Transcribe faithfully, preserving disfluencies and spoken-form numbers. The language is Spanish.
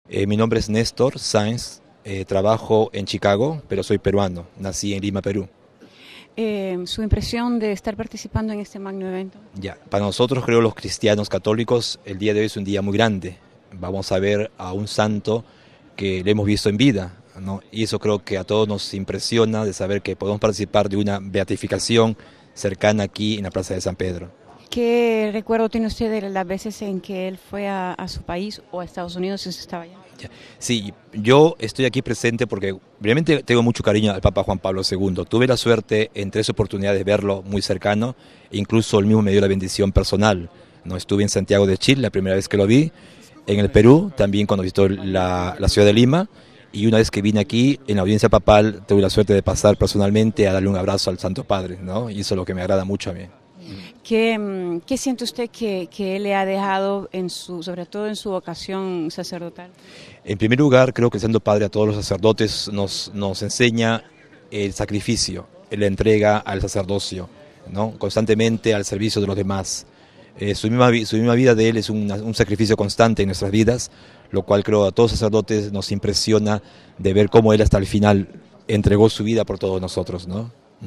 Eh, mi nombre es Néstor Sáenz, eh, trabajo en Chicago, pero soy peruano, nací en Lima, Perú. Eh, su impresión de estar participando en este magno evento. Ya, para nosotros, creo, los cristianos católicos, el día de hoy es un día muy grande. Vamos a ver a un santo que le hemos visto en vida, ¿no? Y eso creo que a todos nos impresiona de saber que podemos participar de una beatificación cercana aquí en la Plaza de San Pedro. ¿Qué recuerdo tiene usted de las veces en que él fue a, a su país o a Estados Unidos si usted estaba allá? Sí, yo estoy aquí presente porque realmente tengo mucho cariño al Papa Juan Pablo segundo. Tuve la suerte en tres oportunidades de verlo muy cercano, e incluso él mismo me dio la bendición personal. No estuve en Santiago de Chile la primera vez que lo vi, en el Perú también cuando visitó la, la ciudad de Lima, y una vez que vine aquí en la audiencia papal tuve la suerte de pasar personalmente a darle un abrazo al Santo Padre, ¿no? Y eso es lo que me agrada mucho a mí. ¿Qué, qué siente usted que, que él le ha dejado, en su, sobre todo en su vocación sacerdotal? En primer lugar, creo que el Santo Padre a todos los sacerdotes nos, nos enseña el sacrificio, la entrega al sacerdocio, ¿no? Constantemente al servicio de los demás. Eh, su, misma, su misma vida de él es una, un sacrificio constante en nuestras vidas, lo cual creo a todos los sacerdotes nos impresiona de ver cómo él hasta el final entregó su vida por todos nosotros, ¿no?